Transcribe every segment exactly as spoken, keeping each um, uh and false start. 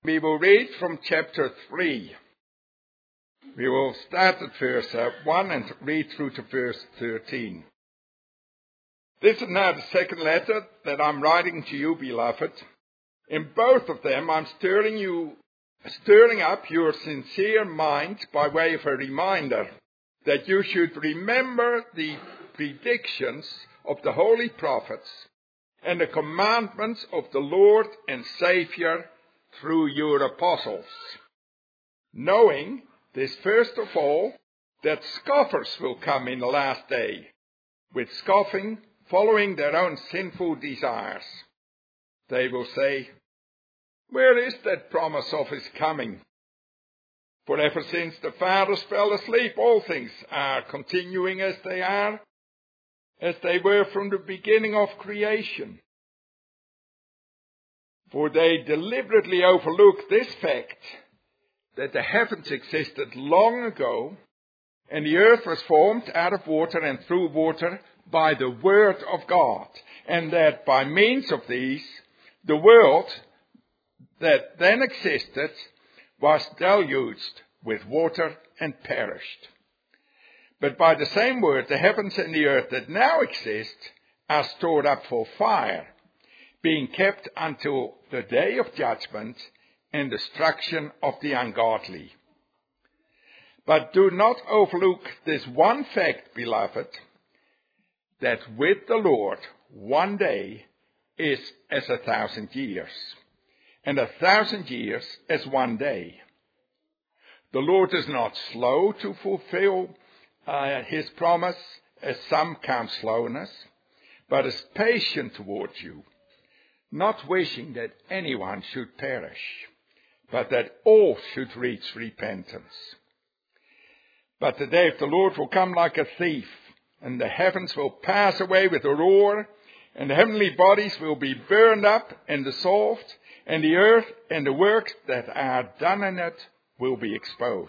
We will read from chapter three. We will start at verse uh, one and read through to verse thirteen. This is now the second letter that I'm writing to you, beloved. In both of them, I'm stirring you, stirring up your sincere mind by way of a reminder that you should remember the predictions of the holy prophets and the commandments of the Lord and Savior through your apostles, knowing this first of all, that scoffers will come in the last day, with scoffing, following their own sinful desires. They will say, "Where is that promise of his coming? For ever since the fathers fell asleep, all things are continuing as they are, as they were from the beginning of creation." For they deliberately overlook this fact, that the heavens existed long ago, and the earth was formed out of water and through water by the word of God, and that by means of these, the world that then existed was deluged with water and perished. But by the same word, the heavens and the earth that now exist are stored up for fire, being kept until the day of judgment and destruction of the ungodly. But do not overlook this one fact, beloved, that with the Lord one day is as a thousand years, and a thousand years as one day. The Lord is not slow to fulfill uh, his promise, as some count slowness, but is patient towards you, not wishing that anyone should perish, but that all should reach repentance. But the day of the Lord will come like a thief, and the heavens will pass away with a roar, and the heavenly bodies will be burned up and dissolved, and the earth and the works that are done in it will be exposed.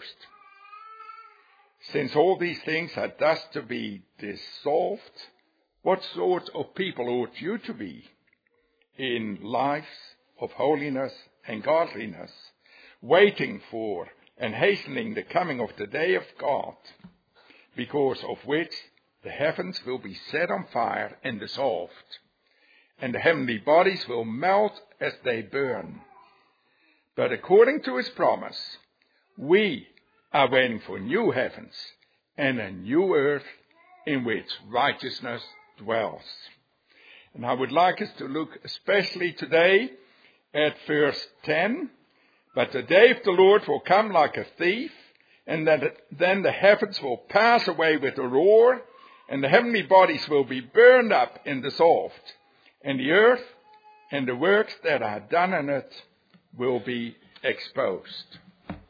Since all these things are thus to be dissolved, what sort of people ought you to be in lives of holiness and godliness, waiting for and hastening the coming of the day of God, because of which the heavens will be set on fire and dissolved, and the heavenly bodies will melt as they burn. But according to his promise, we are waiting for new heavens and a new earth in which righteousness dwells. And I would like us to look especially today at verse ten. But the day of the Lord will come like a thief, and then the heavens will pass away with a roar, and the heavenly bodies will be burned up and dissolved, and the earth and the works that are done in it will be exposed.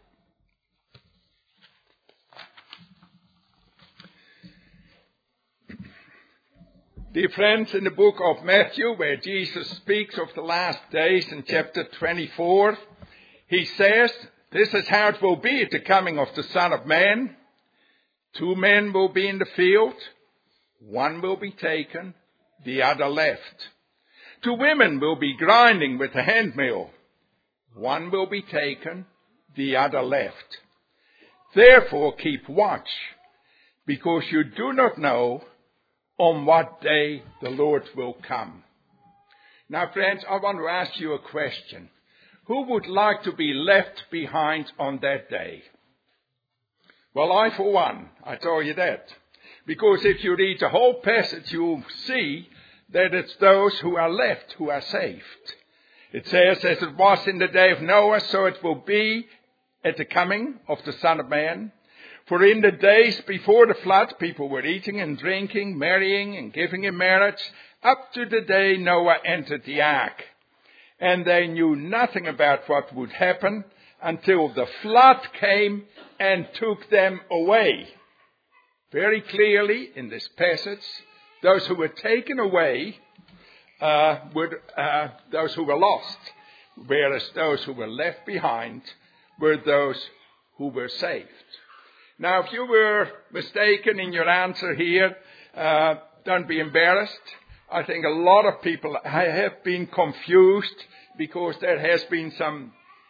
Dear friends, in the book of Matthew, where Jesus speaks of the last days in chapter twenty-four, he says, this is how it will be at the coming of the Son of Man. Two men will be in the field. One will be taken, the other left. Two women will be grinding with a handmill. One will be taken, the other left. Therefore keep watch, because you do not know on what day the Lord will come. Now, friends, I want to ask you a question. Who would like to be left behind on that day? Well, I, for one, I tell you that. Because if you read the whole passage, you'll see that it's those who are left who are saved. It says, as it was in the day of Noah, so it will be at the coming of the Son of Man. For in the days before the flood, people were eating and drinking, marrying and giving in marriage, up to the day Noah entered the ark. And they knew nothing about what would happen until the flood came and took them away. Very clearly in this passage, those who were taken away uh, were uh, those who were lost, whereas those who were left behind were those who were saved. Now, if you were mistaken in your answer here, uh, don't be embarrassed. I think a lot of people have been confused because there has been some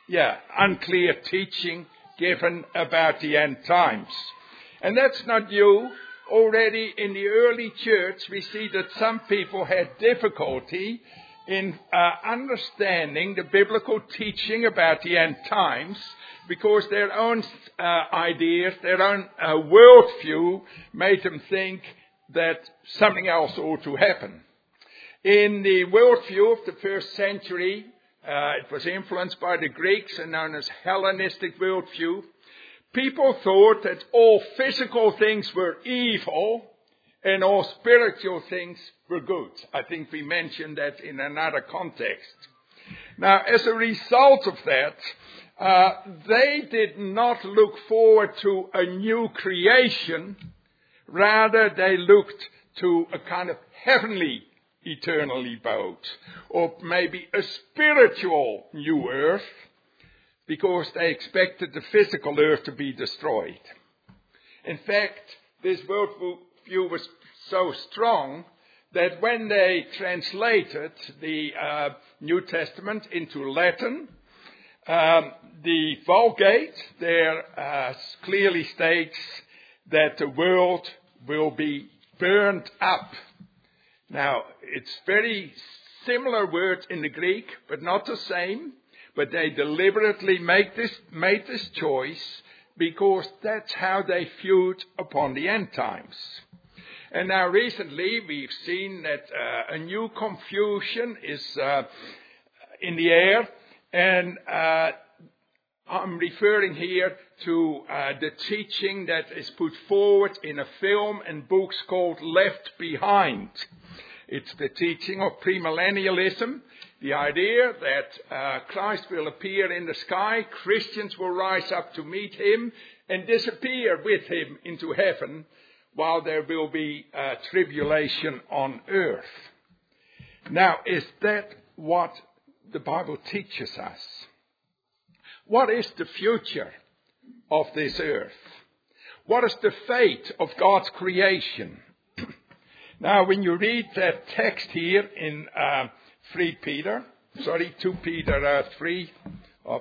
yeah, unclear teaching given about the end times. And that's not new. Already in the early church, we see that some people had difficulty in uh, understanding the biblical teaching about the end times because their own uh, ideas, their own uh, worldview made them think that something else ought to happen. In the worldview of the first century, uh, it was influenced by the Greeks and known as Hellenistic worldview. People thought that all physical things were evil and all spiritual things were good. I think we mentioned that in another context. Now, as a result of that, uh, they did not look forward to a new creation. Rather, they looked to a kind of heavenly eternal abode, or maybe a spiritual new earth, because they expected the physical earth to be destroyed. In fact, this worldview was so strong that when they translated the uh, New Testament into Latin, um, the Vulgate there uh, clearly states that the world will be burned up. Now, it's very similar words in the Greek, but not the same. But they deliberately make this, made this choice because that's how they viewed upon the end times. And now recently we've seen that uh, a new confusion is uh, in the air. And uh, I'm referring here to uh, the teaching that is put forward in a film and books called Left Behind. It's the teaching of premillennialism. The idea that uh, Christ will appear in the sky, Christians will rise up to meet him and disappear with him into heaven while there will be uh, tribulation on earth. Now, is that what the Bible teaches us? What is the future of this earth? What is the fate of God's creation? Now, when you read that text here in uh, three Peter, sorry, two Peter uh, three, uh,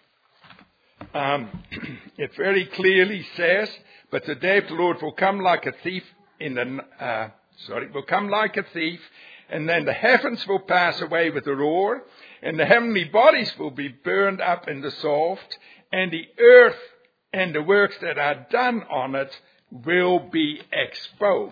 um, it very clearly says, but the day of the Lord will come like a thief in the, uh, sorry, will come like a thief, and then the heavens will pass away with a roar, and the heavenly bodies will be burned up and dissolved, and the earth and the works that are done on it will be exposed.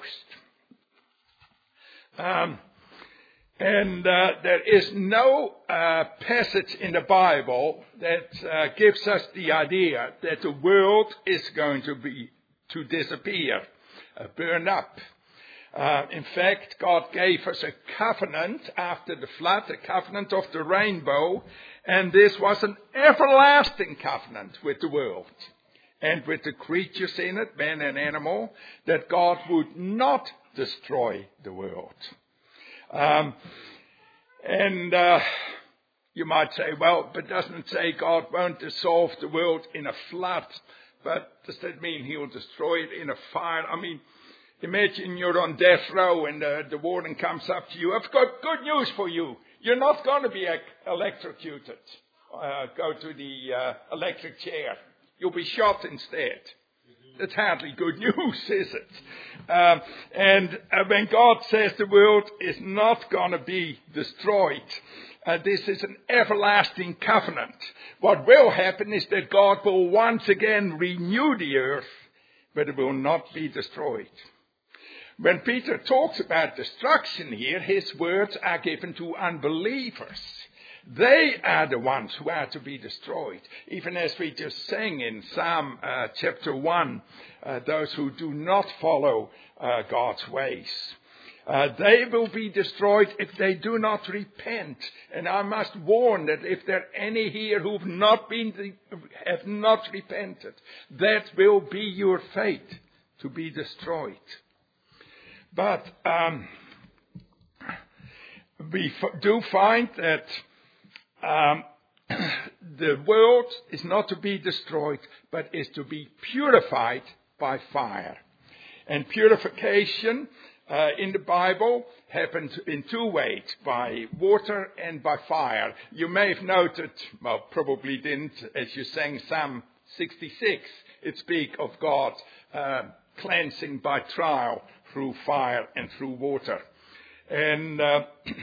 Um, and uh, there is no uh, passage in the Bible that uh, gives us the idea that the world is going to be to disappear, uh, burn up. Uh, in fact, God gave us a covenant after the flood, a covenant of the rainbow, and this was an everlasting covenant with the world and with the creatures in it, man and animal, that God would not destroy the world. Um, and uh, you might say, well, but doesn't it say God won't dissolve the world in a flood? But does that mean he'll destroy it in a fire? I mean, imagine you're on death row and uh, the warden comes up to you. I've got good news for you. You're not going to be electrocuted. Uh, go to the uh, electric chair. You'll be shot instead. That's hardly good news, is it? Um, and uh, when God says the world is not going to be destroyed, uh, this is an everlasting covenant. What will happen is that God will once again renew the earth, but it will not be destroyed. When Peter talks about destruction here, his words are given to unbelievers. They are the ones who are to be destroyed. Even as we just sang in Psalm uh, chapter one, uh, those who do not follow uh, God's ways. Uh, they will be destroyed if they do not repent. And I must warn that if there are any here who have not been, have not repented, that will be your fate, to be destroyed. But um, we f- do find that Um, the world is not to be destroyed, but is to be purified by fire. And purification uh, in the Bible happened in two ways, by water and by fire. You may have noted, well, probably didn't, as you sang Psalm sixty-six, it speaks of God uh, cleansing by trial through fire and through water. And uh,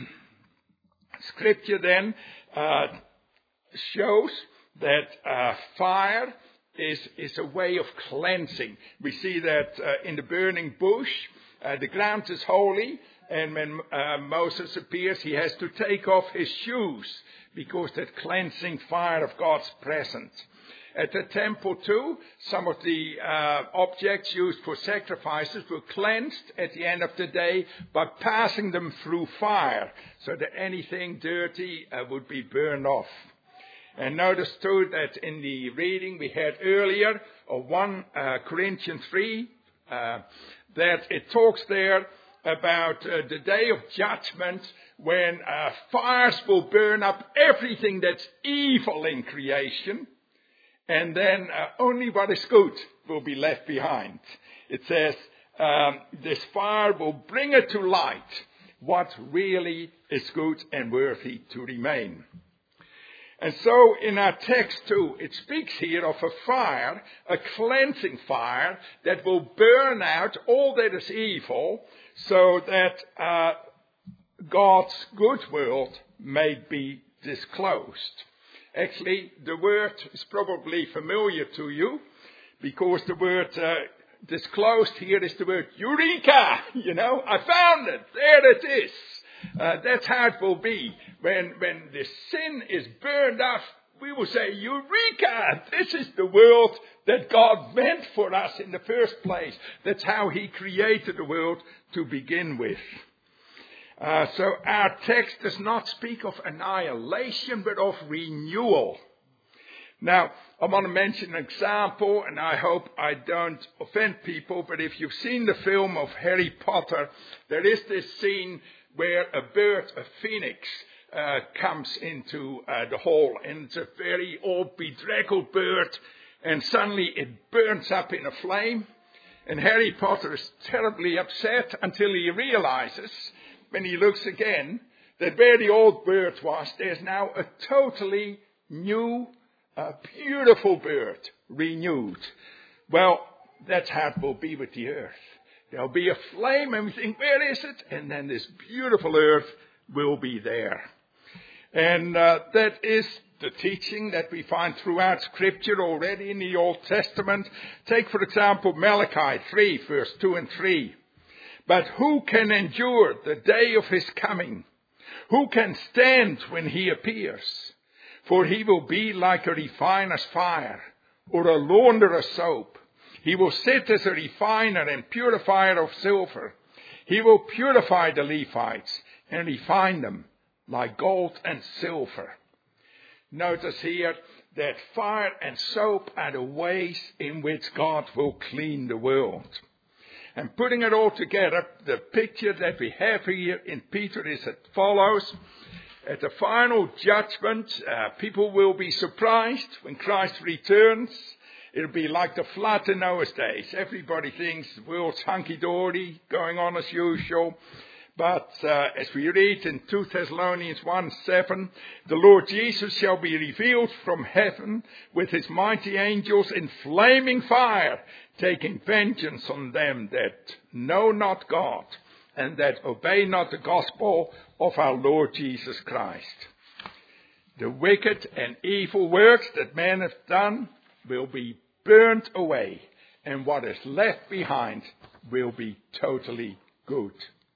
Scripture then uh, shows that uh, fire is, is a way of cleansing. We see that uh, in the burning bush, uh, the ground is holy, and when uh, Moses appears, he has to take off his shoes because that cleansing fire of God's present. At the temple too, some of the uh, objects used for sacrifices were cleansed at the end of the day by passing them through fire, so that anything dirty uh, would be burned off. And notice too that in the reading we had earlier of First uh, Corinthians three, uh, that it talks there about uh, the day of judgment when uh, fires will burn up everything that's evil in creation. And then uh, only what is good will be left behind. It says, um, this fire will bring it to light what really is good and worthy to remain. And so in our text too, it speaks here of a fire, a cleansing fire that will burn out all that is evil so that uh, God's good world may be disclosed. Actually, the word is probably familiar to you because the word uh, disclosed here is the word eureka. You know, I found it. There it is. Uh, that's how it will be. When, when the sin is burned up, we will say, eureka! This is the world that God meant for us in the first place. That's how He created the world to begin with. Uh, so our text does not speak of annihilation, but of renewal. Now, I want to mention an example, and I hope I don't offend people, but if you've seen the film of Harry Potter, there is this scene where a bird, a phoenix, uh, comes into uh, the hall, and it's a very old, bedraggled bird, and suddenly it burns up in a flame, and Harry Potter is terribly upset until he realizes, when he looks again, that where the old bird was, there's now a totally new, uh, beautiful bird, renewed. Well, that's how it will be with the earth. There'll be a flame and we think, where is it? And then this beautiful earth will be there. And uh, that is the teaching that we find throughout Scripture already in the Old Testament. Take, for example, Malachi three, verse two and three. But who can endure the day of his coming? Who can stand when he appears? For he will be like a refiner's fire or a launderer's soap. He will sit as a refiner and purifier of silver. He will purify the Levites and refine them like gold and silver. Notice here that fire and soap are the ways in which God will clean the world. And putting it all together, the picture that we have here in Peter is as follows. At the final judgment, uh, people will be surprised when Christ returns. It'll be like the flood in Noah's days. Everybody thinks the world's hunky-dory, going on as usual. But uh, as we read in Second Thessalonians one seven, the Lord Jesus shall be revealed from heaven with his mighty angels in flaming fire, taking vengeance on them that know not God and that obey not the gospel of our Lord Jesus Christ. The wicked and evil works that men have done will be burnt away, and what is left behind will be totally good.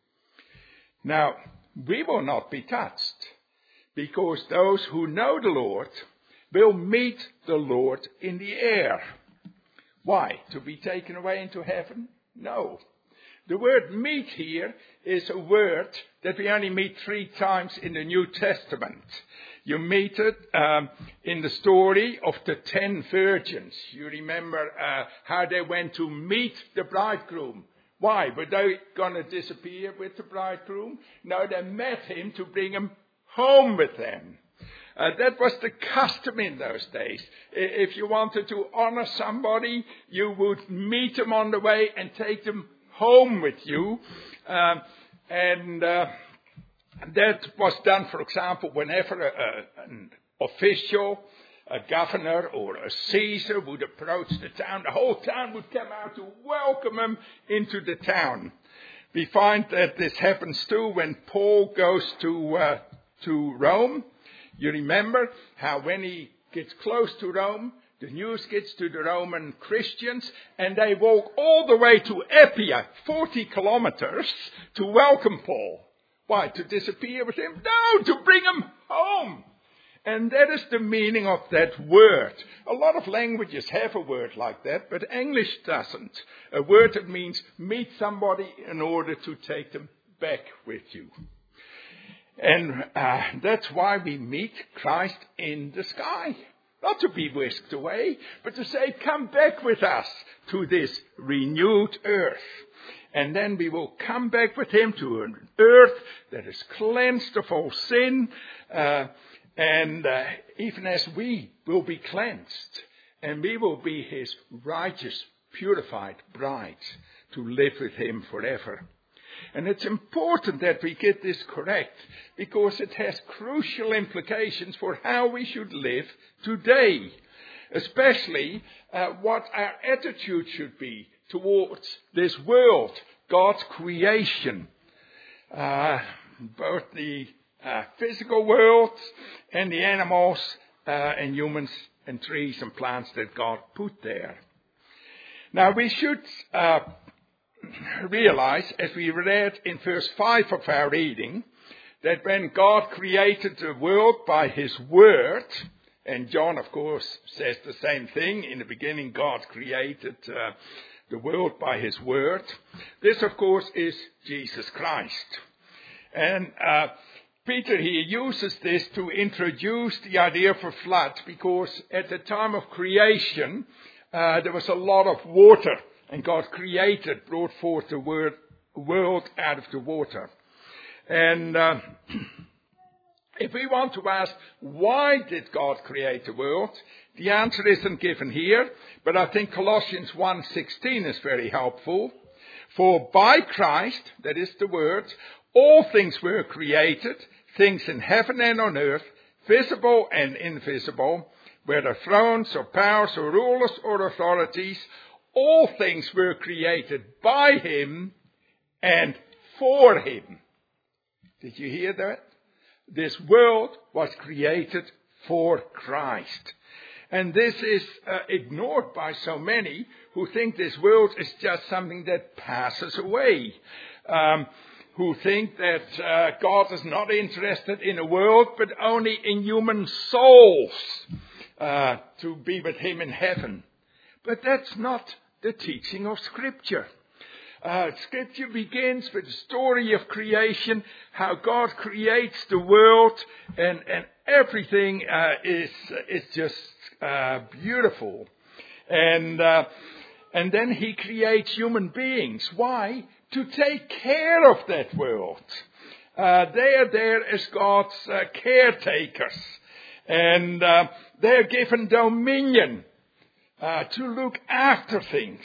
Now, we will not be touched, because those who know the Lord will meet the Lord in the air. Why? To be taken away into heaven? No. The word meet here is a word that we only meet three times in the New Testament. You meet it um, in the story of the ten virgins. You remember uh, how they went to meet the bridegroom. Why? Were they going to disappear with the bridegroom? No, they met him to bring him home with them. Uh, that was the custom in those days. If you wanted to honor somebody, you would meet them on the way and take them home with you. Um, and uh, that was done, for example, whenever a, a, an official, a governor or a Caesar would approach the town, the whole town would come out to welcome him into the town. We find that this happens too when Paul goes to uh, to Rome. You remember how when he gets close to Rome, the news gets to the Roman Christians, and they walk all the way to Epia, forty kilometers, to welcome Paul. Why? To disappear with him? No, to bring him home. And that is the meaning of that word. A lot of languages have a word like that, but English doesn't. A word that means meet somebody in order to take them back with you. And uh, that's why we meet Christ in the sky. Not to be whisked away, but to say, come back with us to this renewed earth. And then we will come back with him to an earth that is cleansed of all sin, uh, And uh, even as we will be cleansed, and we will be his righteous, purified bride to live with him forever. And it's important that we get this correct, because it has crucial implications for how we should live today. Especially uh, what our attitude should be towards this world, God's creation. Uh, both the Uh, physical world and the animals uh, and humans and trees and plants that God put there. Now we should uh, realize, as we read in verse five of our reading, that when God created the world by his word, and John of course says the same thing, in the beginning God created uh, the world by his word. This of course is Jesus Christ. And uh, Peter here uses this to introduce the idea of a flood, because at the time of creation uh, there was a lot of water, and God created, brought forth the word, world out of the water. And uh, if we want to ask, why did God create the world? The answer isn't given here, but I think Colossians one sixteen is very helpful. For by Christ, that is the word, all things were created, things in heaven and on earth, visible and invisible, whether thrones or powers or rulers or authorities, all things were created by him and for him. Did you hear that? This world was created for Christ. And this is uh, ignored by so many who think this world is just something that passes away. Um, who think that uh, God is not interested in a world, but only in human souls uh, to be with him in heaven. But that's not the teaching of Scripture. Uh, Scripture begins with the story of creation, how God creates the world, and, and everything uh, is, is just uh, beautiful. And, uh, and then he creates human beings. Why? To take care of that world. Uh, they are there as God's uh, caretakers. And uh, they're given dominion uh, to look after things.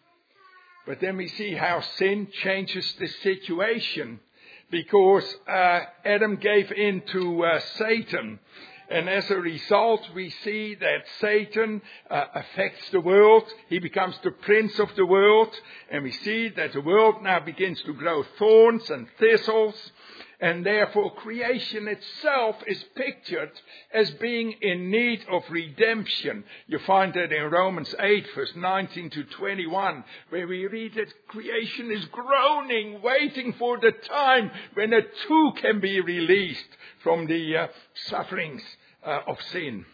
But then we see how sin changes the situation. Because uh, Adam gave in to uh, Satan. And as a result, we see that Satan uh, affects the world. He becomes the prince of the world. And we see that the world now begins to grow thorns and thistles. And therefore, creation itself is pictured as being in need of redemption. You find that in Romans eight, verse nineteen to twenty-one, where we read that creation is groaning, waiting for the time when it too can be released from the uh, sufferings uh, of sin.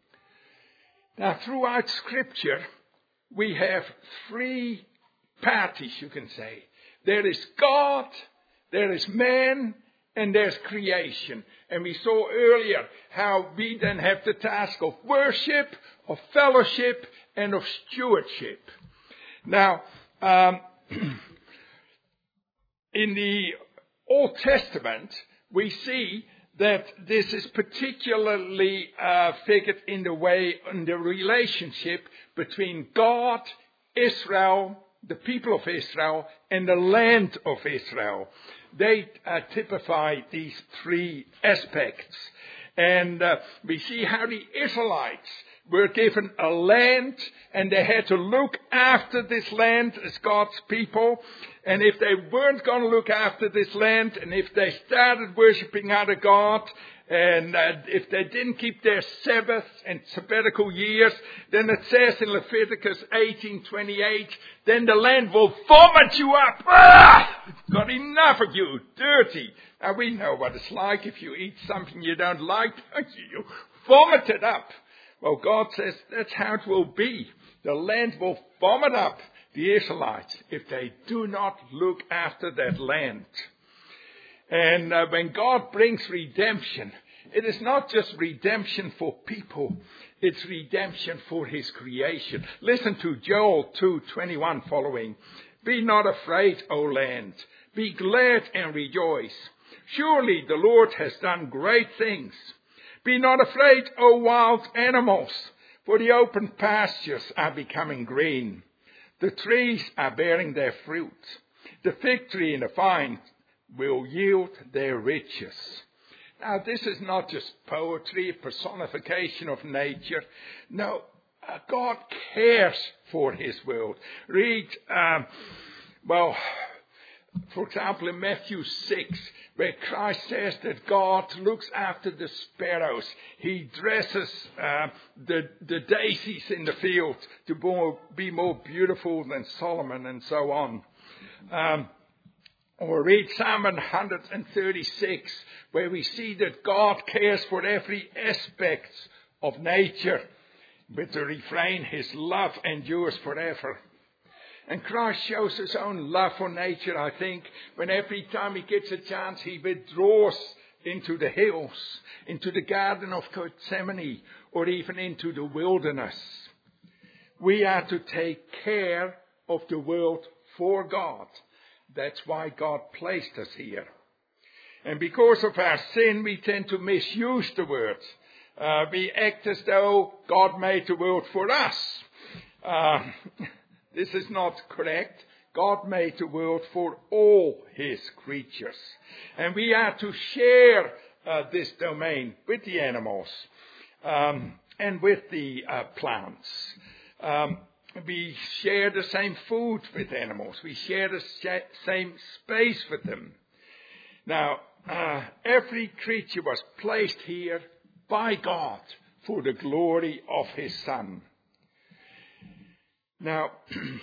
Now, throughout Scripture, we have three parties, you can say. There is God, there is man, and there's creation. And we saw earlier how we then have the task of worship, of fellowship, and of stewardship. Now, um, in the Old Testament, we see that this is particularly uh, figured in the way, in the relationship between God, Israel, the people of Israel and the land of Israel. They uh, typify these three aspects. And uh, we see how the Israelites were given a land, and they had to look after this land as God's people. And if they weren't going to look after this land, and if they started worshipping other God, and uh, if they didn't keep their Sabbath and sabbatical years, then it says in Leviticus eighteen twenty-eight, then the land will vomit you up. Ah! It's got enough of you, dirty. Now we know what it's like if you eat something you don't like, don't you? You vomit it up. Well, God says that's how it will be. The land will vomit up the Israelites if they do not look after that land. And uh, when God brings redemption, it is not just redemption for people, it's redemption for his creation. Listen to Joel two twenty-one following. Be not afraid, O land. Be glad and rejoice. Surely the Lord has done great things. Be not afraid, O wild animals, for the open pastures are becoming green. The trees are bearing their fruit. The fig tree and the vine will yield their riches. Now, this is not just poetry, a personification of nature. No, uh, God cares for his world. Read, um, well, for example, in Matthew six, where Christ says that God looks after the sparrows. He dresses uh, the, the daisies in the field to more, be more beautiful than Solomon and so on. Um, or read Psalm one thirty-six, where we see that God cares for every aspect of nature, with the refrain, his love endures forever. And Christ shows his own love for nature, I think, when every time he gets a chance, he withdraws into the hills, into the Garden of Gethsemane, or even into the wilderness. We are to take care of the world for God. That's why God placed us here. And because of our sin, we tend to misuse the word. Uh, we act as though God made the world for us. Uh, This is not correct. God made the world for all his creatures. And we are to share uh, this domain with the animals um, and with the uh, plants. Um, we share the same food with animals. We share the sh- same space with them. Now, uh, every creature was placed here by God for the glory of his Son. Now,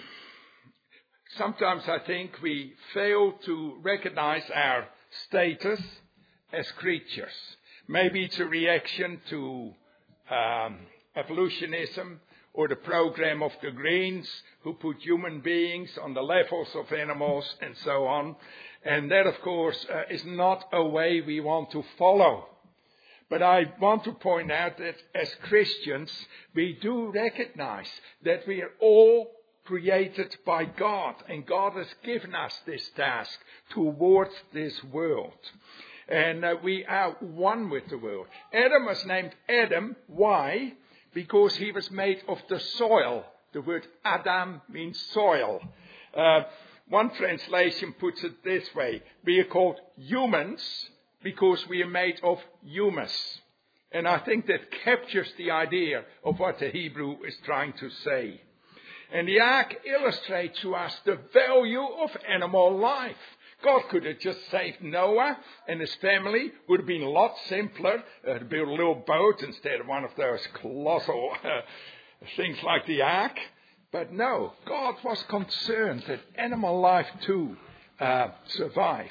sometimes I think we fail to recognize our status as creatures. Maybe it's a reaction to um, evolutionism or the program of the Greens, who put human beings on the levels of animals and so on. And that, of course, uh, is not a way we want to follow. But I want to point out that as Christians, we do recognize that we are all created by God. And God has given us this task towards this world. And uh, we are one with the world. Adam was named Adam. Why? Because he was made of the soil. The word Adam means soil. Uh, one translation puts it this way. We are called humans because we are made of humus. And I think that captures the idea of what the Hebrew is trying to say. And the ark illustrates to us the value of animal life. God could have just saved Noah and his family. Would have been a lot simpler uh, to build a little boat instead of one of those colossal uh, things like the ark. But no, God was concerned that animal life too uh, survive.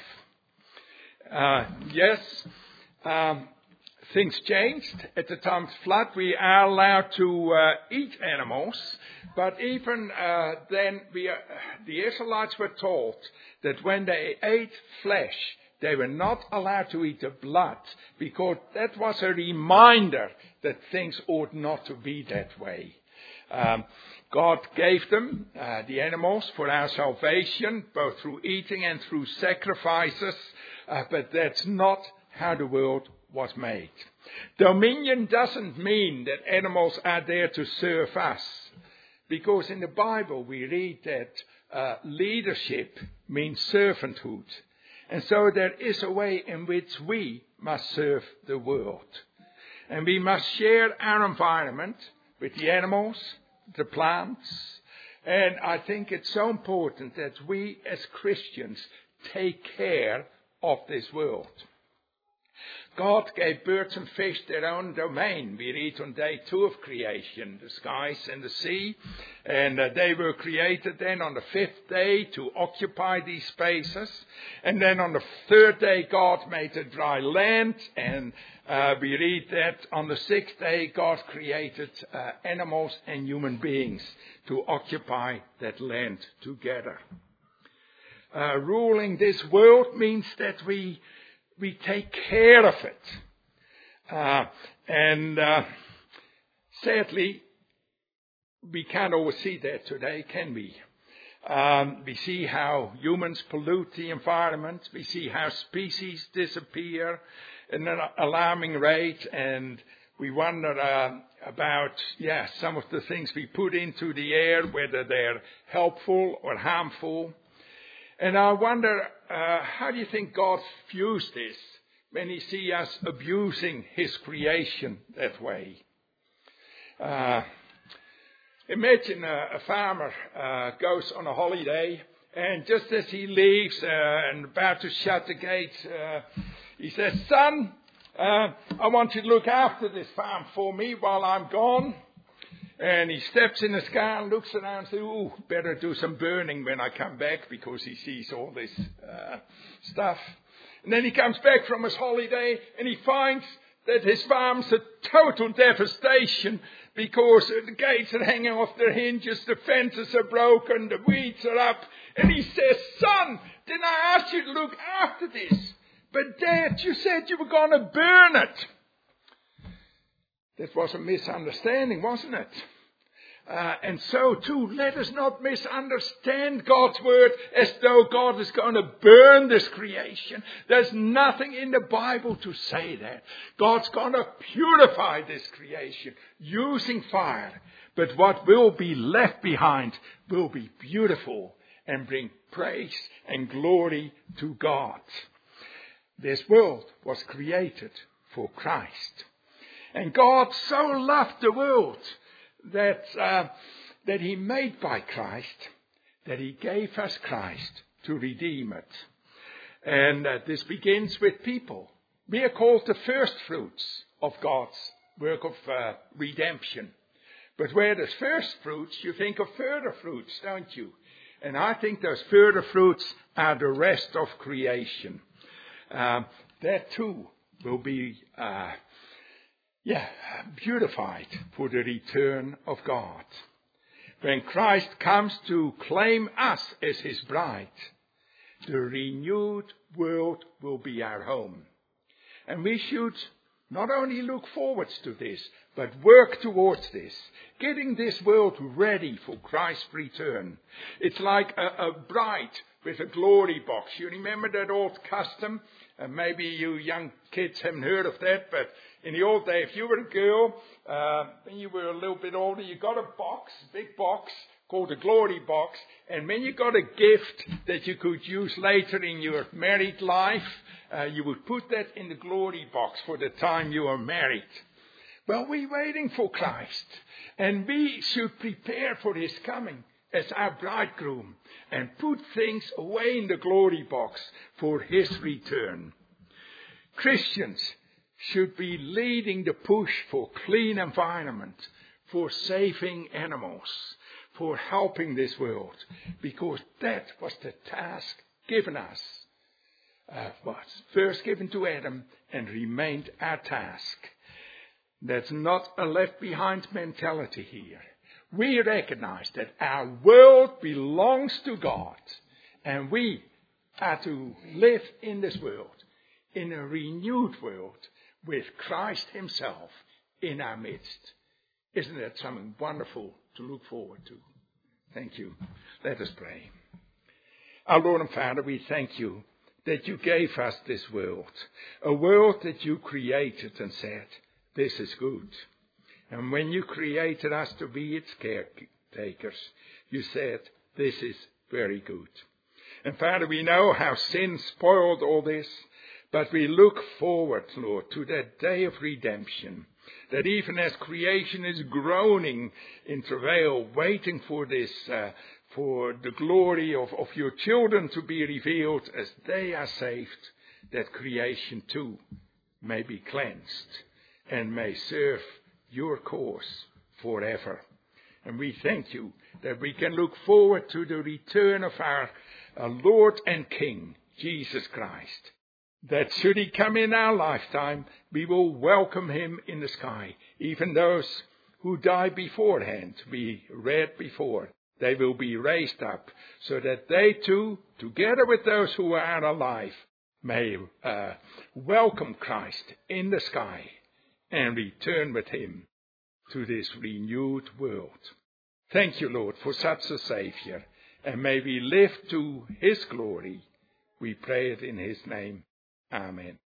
Uh, yes, um, things changed. At the time of flood, we are allowed to uh, eat animals. But even uh, then, we, uh, the Israelites were told that when they ate flesh, they were not allowed to eat the blood, because that was a reminder that things ought not to be that way. Um, God gave them, uh, the animals, for our salvation, both through eating and through sacrifices. Uh, but that's not how the world was made. Dominion doesn't mean that animals are there to serve us. Because in the Bible we read that uh, leadership means servanthood. And so there is a way in which we must serve the world. And we must share our environment with the animals, the plants. And I think it's so important that we as Christians take care of this world. God gave birds and fish their own domain. We read on day two of creation, the skies and the sea. And uh, they were created then on the fifth day to occupy these spaces. And then on the third day, God made a dry land. And uh, we read that on the sixth day, God created uh, animals and human beings to occupy that land together. Uh, ruling this world means that we We take care of it. Uh, and uh, sadly, we can't always see that today, can we? Um, we see how humans pollute the environment. We see how species disappear at an alarming rate. And we wonder uh, about, yeah, some of the things we put into the air, whether they're helpful or harmful. And I wonder, uh, how do you think God views this when he sees us abusing his creation that way? Uh, imagine a, a farmer uh, goes on a holiday, and just as he leaves uh, and about to shut the gates, uh, he says, "Son, uh, I want you to look after this farm for me while I'm gone." And he steps in his car and looks around and says, "Ooh, better do some burning when I come back," because he sees all this uh, stuff. And then he comes back from his holiday and he finds that his farm's a total devastation because the gates are hanging off their hinges, the fences are broken, the weeds are up. And he says, "Son, didn't I ask you to look after this? But Dad, you said you were going to burn it." That was a misunderstanding, wasn't it? Uh, and so, too, let us not misunderstand God's word as though God is going to burn this creation. There's nothing in the Bible to say that. God's going to purify this creation using fire. But what will be left behind will be beautiful and bring praise and glory to God. This world was created for Christ. And God so loved the world that uh, that he made by Christ, that he gave us Christ to redeem it. And uh, this begins with people. We are called the first fruits of God's work of uh, redemption. But where there's first fruits, you think of further fruits, don't you? And I think those further fruits are the rest of creation. Uh, that too will be Uh, Yeah, beautified for the return of God. When Christ comes to claim us as his bride, the renewed world will be our home. And we should not only look forward to this, but work towards this, getting this world ready for Christ's return. It's like a, a bride with a glory box. You remember that old custom? And maybe you young kids haven't heard of that, but in the old day, if you were a girl, uh, when you were a little bit older, you got a box, a big box, called a glory box. And when you got a gift that you could use later in your married life, uh, you would put that in the glory box for the time you are married. Well, we're waiting for Christ, and we should prepare for his coming as our bridegroom and put things away in the glory box for his return. Christians should be leading the push for clean environment, for saving animals, for helping this world, because that was the task given us, uh, was first given to Adam and remained our task. That's not a left behind mentality here. We recognize that our world belongs to God, and we are to live in this world, in a renewed world, with Christ himself in our midst. Isn't that something wonderful to look forward to? Thank you. Let us pray. Our Lord and Father, we thank you that you gave us this world, a world that you created and said, this is good. And when you created us to be its caretakers, you said, this is very good. And Father, we know how sin spoiled all this, but we look forward, Lord, to that day of redemption, that even as creation is groaning in travail, waiting for this, uh, for the glory of, of your children to be revealed as they are saved, that creation too may be cleansed and may serve your cause forever. And we thank you that we can look forward to the return of our, our Lord and King, Jesus Christ. That should he come in our lifetime, we will welcome him in the sky. Even those who die beforehand, we read before, they will be raised up, so that they too, together with those who are alive, may uh, welcome Christ in the sky and return with him to this renewed world. Thank you, Lord, for such a Savior, and may we live to his glory. We pray it in his name. Amen.